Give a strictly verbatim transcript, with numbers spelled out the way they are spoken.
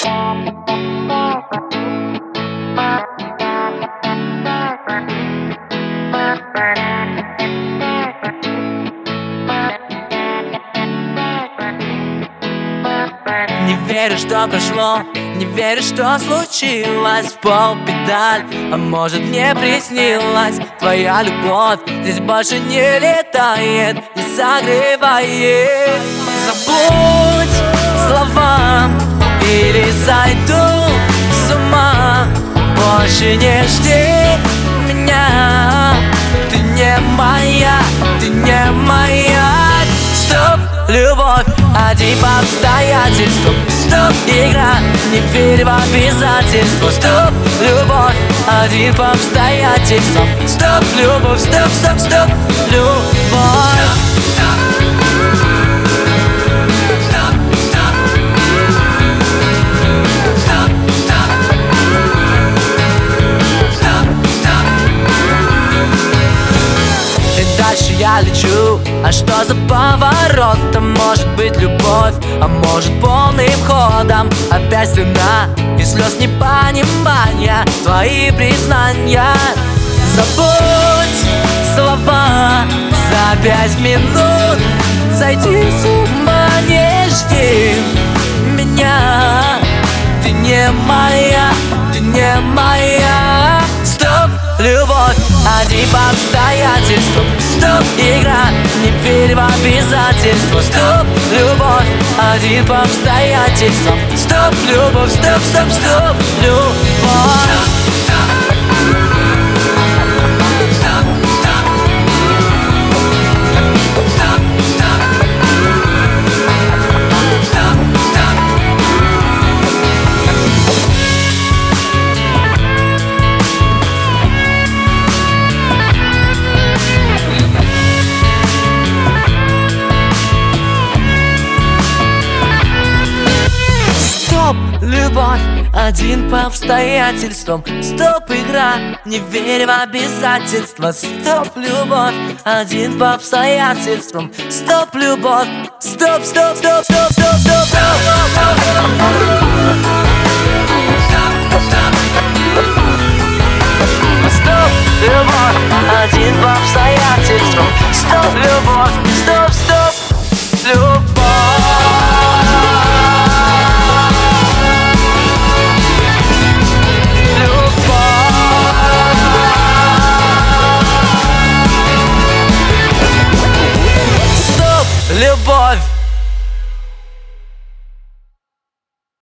Не верю, что прошло, не верю, что случилось. В полпедаль, а может мне приснилась твоя любовь. Здесь больше не летает, не согревает. Забудь слова или сойду с ума. Больше не жди меня. Ты не моя, ты не моя. Стоп, любовь, один по обстоятельствам. Стоп, игра, не верь в обязательства. Стоп, любовь, один по обстоятельствам. Стоп, любовь, стоп, стоп, стоп, любовь. Дальше я лечу, а что за поворотом? Может быть любовь, а может полным ходом. Опять стена и слез непонимания, твои признания. Забудь слова за пять минут. Сойти с ума, не жди меня. Ты не моя, ты не моя. Стоп, любовь, один по обстоятельствам. Стоп, игра, не верь в обязательства. Стоп, любовь, один по обстоятельствам. Стоп, любовь, стоп, стоп, стоп, любовь. Любовь, один по обстоятельствам. Стоп, игра, не верь в обязательства. Стоп, любовь, один по обстоятельствам. Стоп, любовь, стоп, стоп, стоп, стоп, стоп, стоп.